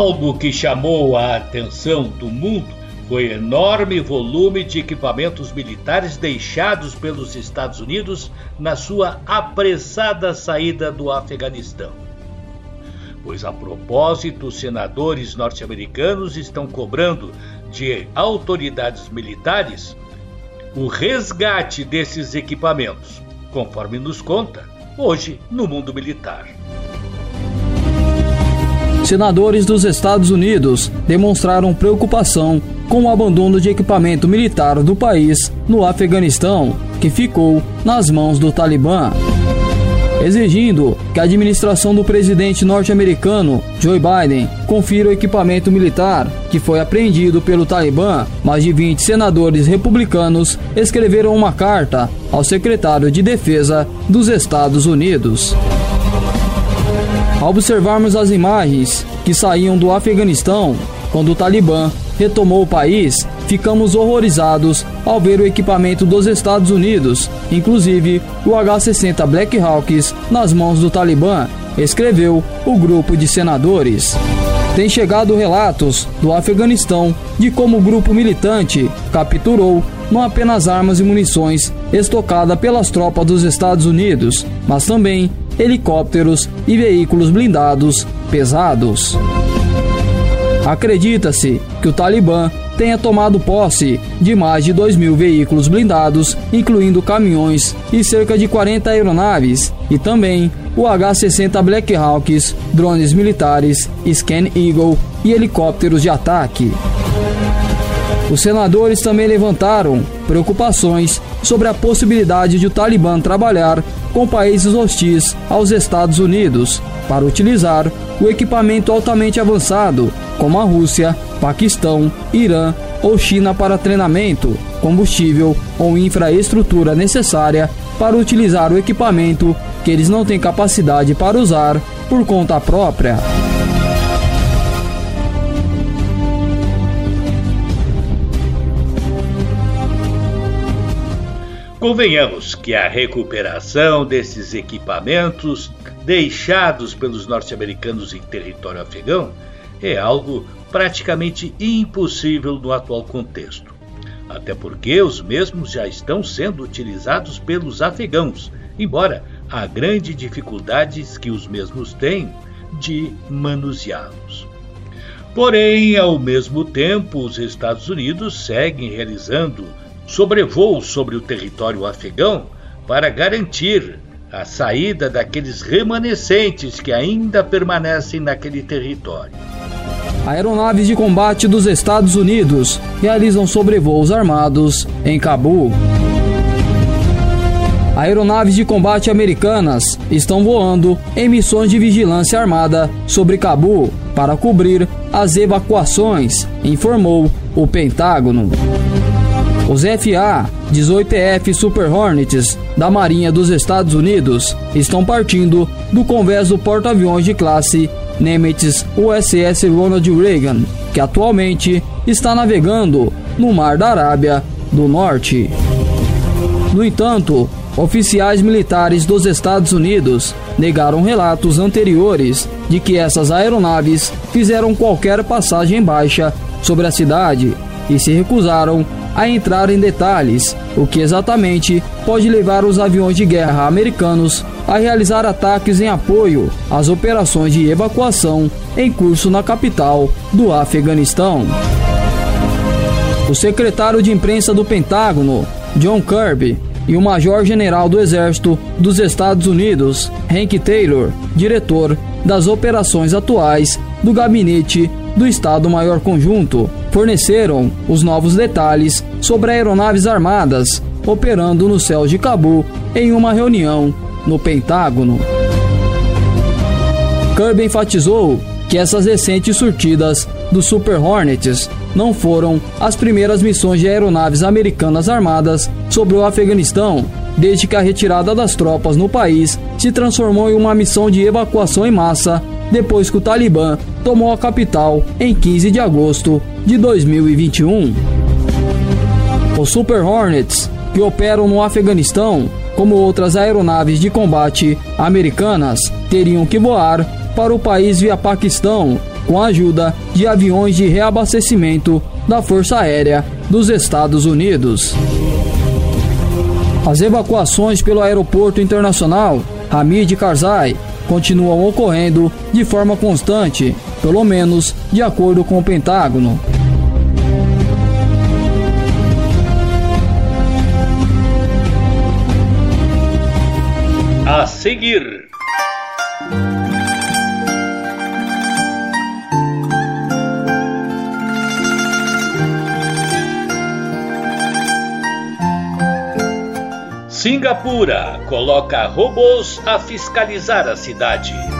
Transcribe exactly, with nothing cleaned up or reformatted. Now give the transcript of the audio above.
Algo que chamou a atenção do mundo foi o enorme volume de equipamentos militares deixados pelos Estados Unidos na sua apressada saída do Afeganistão. Pois, a propósito, os senadores norte-americanos estão cobrando de autoridades militares o resgate desses equipamentos, conforme nos conta hoje no Mundo Militar. Senadores dos Estados Unidos demonstraram preocupação com o abandono de equipamento militar do país no Afeganistão, que ficou nas mãos do Talibã, exigindo que a administração do presidente norte-americano Joe Biden confira o equipamento militar que foi apreendido pelo Talibã. Mais de vinte senadores republicanos escreveram uma carta ao secretário de Defesa dos Estados Unidos. Ao observarmos as imagens que saíam do Afeganistão quando o Talibã retomou o país, ficamos horrorizados ao ver o equipamento dos Estados Unidos, inclusive o agá sessenta Black Hawks, nas mãos do Talibã, escreveu o grupo de senadores. Tem chegado relatos do Afeganistão de como o grupo militante capturou não apenas armas e munições estocadas pelas tropas dos Estados Unidos, mas também helicópteros e veículos blindados pesados. Acredita-se que o Talibã tenha tomado posse de mais de dois mil veículos blindados, incluindo caminhões e cerca de quarenta aeronaves, e também o agá sessenta Black Hawks, drones militares, Scan Eagle e helicópteros de ataque. Os senadores também levantaram preocupações sobre a possibilidade de o Talibã trabalhar com países hostis aos Estados Unidos para utilizar o equipamento altamente avançado, como a Rússia, Paquistão, Irã ou China, para treinamento, combustível ou infraestrutura necessária para utilizar o equipamento que eles não têm capacidade para usar por conta própria. Convenhamos que a recuperação desses equipamentos deixados pelos norte-americanos em território afegão é algo praticamente impossível no atual contexto, até porque os mesmos já estão sendo utilizados pelos afegãos, embora há grandes dificuldades que os mesmos têm de manuseá-los. Porém, ao mesmo tempo, os Estados Unidos seguem realizando sobrevoos sobre o território afegão para garantir a saída daqueles remanescentes que ainda permanecem naquele território. Aeronaves de combate dos Estados Unidos realizam sobrevoos armados em Cabul. Aeronaves de combate americanas estão voando em missões de vigilância armada sobre Cabul para cobrir as evacuações, informou o Pentágono. Os F A dezoito F Super Hornets da Marinha dos Estados Unidos estão partindo do convés do porta-aviões de classe Nimitz U S S Ronald Reagan, que atualmente está navegando no Mar da Arábia do Norte. No entanto, oficiais militares dos Estados Unidos negaram relatos anteriores de que essas aeronaves fizeram qualquer passagem baixa sobre a cidade e se recusaram a entrar em detalhes, o que exatamente pode levar os aviões de guerra americanos a realizar ataques em apoio às operações de evacuação em curso na capital do Afeganistão. O secretário de imprensa do Pentágono, John Kirby, e o major-general do Exército dos Estados Unidos, Hank Taylor, diretor das operações atuais do Gabinete do Estado-Maior Conjunto, forneceram os novos detalhes sobre aeronaves armadas operando no céu de Cabul em uma reunião no Pentágono. Kirby enfatizou que essas recentes surtidas dos Super Hornets não foram as primeiras missões de aeronaves americanas armadas sobre o Afeganistão, desde que a retirada das tropas no país se transformou em uma missão de evacuação em massa depois que o Talibã tomou a capital em quinze de agosto de dois mil e vinte e um. Os Super Hornets, que operam no Afeganistão, como outras aeronaves de combate americanas, teriam que voar para o país via Paquistão com a ajuda de aviões de reabastecimento da Força Aérea dos Estados Unidos. As evacuações pelo Aeroporto Internacional Hamid Karzai continuam ocorrendo de forma constante, pelo menos de acordo com o Pentágono. A seguir, Singapura coloca robôs a fiscalizar a cidade.